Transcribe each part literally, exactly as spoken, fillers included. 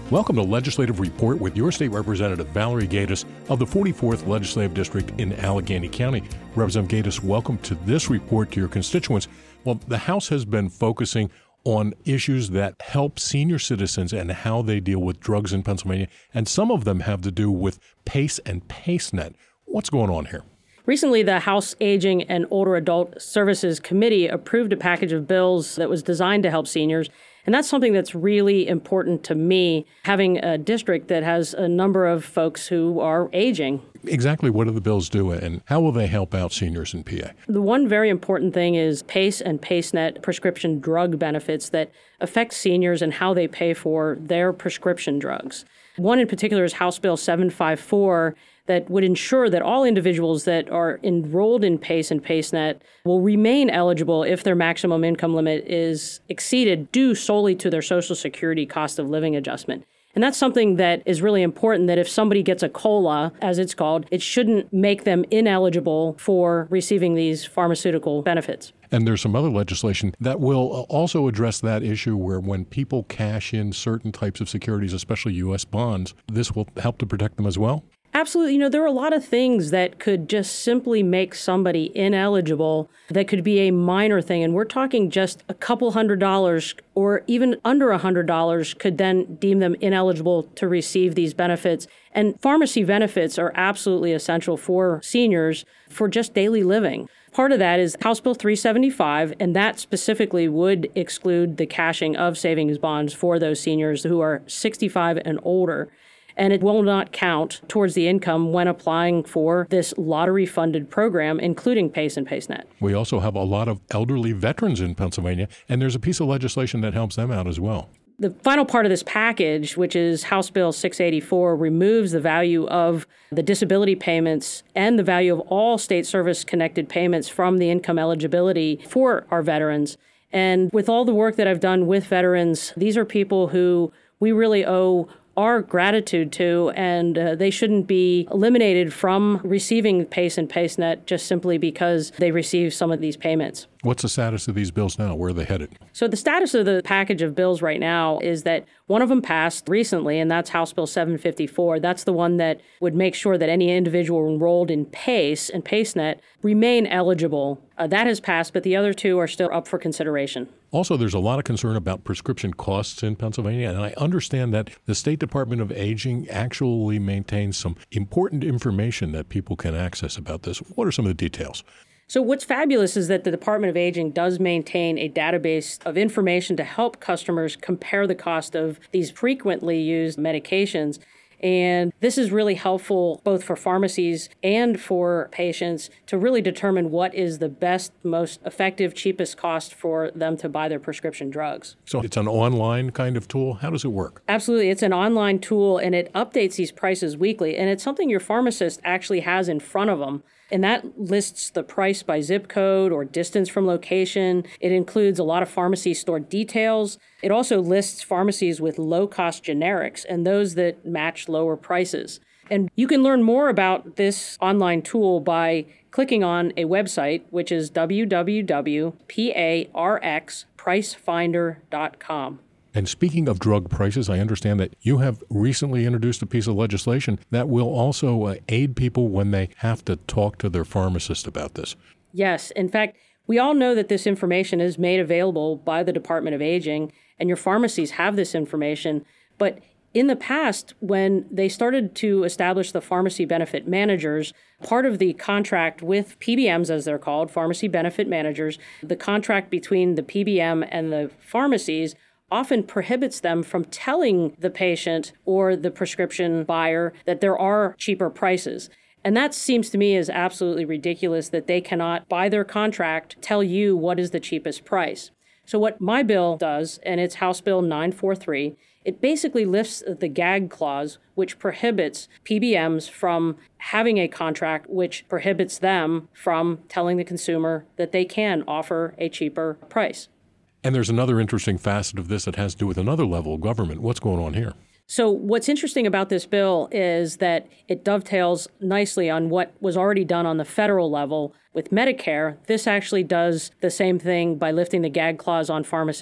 Welcome to Legislative Report with your state representative, Valerie Gaydos of the forty-fourth Legislative District in Allegheny County. Representative Gaydos, welcome to this report to your constituents. Well, the House has been focusing on issues that help senior citizens and how they deal with drugs in Pennsylvania, and some of them have to do with PACE and PACEnet. What's going on here? Recently, the House Aging and Older Adult Services Committee approved a package of bills that was designed to help seniors. And that's something that's really important to me, having a district that has a number of folks who are aging. Exactly what do the bills do, and how will they help out seniors in P A? The one very important thing is PACE and PACEnet prescription drug benefits that affect seniors and how they pay for their prescription drugs. One in particular is House Bill seven fifty-four that would ensure that all individuals that are enrolled in PACE and PACEnet will remain eligible if their maximum income limit is exceeded due solely to their Social Security cost of living adjustment. And that's something that is really important, that if somebody gets a COLA, as it's called, it shouldn't make them ineligible for receiving these pharmaceutical benefits. And there's some other legislation that will also address that issue where when people cash in certain types of securities, especially U S bonds, this will help to protect them as well? Absolutely. You know, there are a lot of things that could just simply make somebody ineligible that could be a minor thing. And we're talking just a couple hundred dollars or even under a hundred dollars could then deem them ineligible to receive these benefits. And pharmacy benefits are absolutely essential for seniors for just daily living. Part of that is House Bill three seventy-five, and that specifically would exclude the cashing of savings bonds for those seniors who are sixty-five and older. And it will not count towards the income when applying for this lottery-funded program, including PACE and PACEnet. We also have a lot of elderly veterans in Pennsylvania, and there's a piece of legislation that helps them out as well. The final part of this package, which is House Bill six eighty-four, removes the value of the disability payments and the value of all state service-connected payments from the income eligibility for our veterans. And with all the work that I've done with veterans, these are people who we really owe our gratitude to, and uh, they shouldn't be eliminated from receiving PACE and PACEnet just simply because they receive some of these payments. What's the status of these bills now? Where are they headed? So the status of the package of bills right now is that one of them passed recently, and that's House Bill seven fifty-four. That's the one that would make sure that any individual enrolled in PACE and PACEnet remain eligible. Uh, that has passed, but the other two are still up for consideration. Also, there's a lot of concern about prescription costs in Pennsylvania, and I understand that the State Department of Aging actually maintains some important information that people can access about this. What are some of the details? So what's fabulous is that the Department of Aging does maintain a database of information to help customers compare the cost of these frequently used medications. And this is really helpful both for pharmacies and for patients to really determine what is the best, most effective, cheapest cost for them to buy their prescription drugs. So it's an online kind of tool. How does it work? Absolutely. It's an online tool, and it updates these prices weekly. And it's something your pharmacist actually has in front of them. And that lists the price by zip code or distance from location. It includes a lot of pharmacy store details. It also lists pharmacies with low-cost generics and those that match lower prices. And you can learn more about this online tool by clicking on a website, which is w w w dot p a r x price finder dot com. And speaking of drug prices, I understand that you have recently introduced a piece of legislation that will also uh, aid people when they have to talk to their pharmacist about this. Yes. In fact, we all know that this information is made available by the Department of Aging, and your pharmacies have this information. But in the past, when they started to establish the pharmacy benefit managers, part of the contract with P B Ms, as they're called, pharmacy benefit managers, the contract between the P B M and the pharmacies often prohibits them from telling the patient or the prescription buyer that there are cheaper prices. And that seems to me is absolutely ridiculous, that they cannot, by their contract, tell you what is the cheapest price. So what my bill does, and it's House Bill nine forty-three, it basically lifts the gag clause, which prohibits P B Ms from having a contract which prohibits them from telling the consumer that they can offer a cheaper price. And there's another interesting facet of this that has to do with another level of government. What's going on here? So what's interesting about this bill is that it dovetails nicely on what was already done on the federal level with Medicare. This actually does the same thing by lifting the gag clause on pharmacists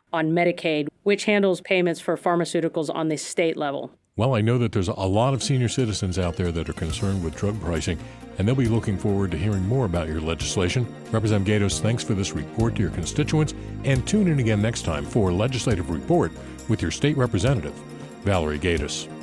on Medicaid, which handles payments for pharmaceuticals on the state level. Well, I know that there's a lot of senior citizens out there that are concerned with drug pricing, and they'll be looking forward to hearing more about your legislation. Representative Gatos, thanks for this report to your constituents, and tune in again next time for Legislative Report with your state representative, Valerie Gatos.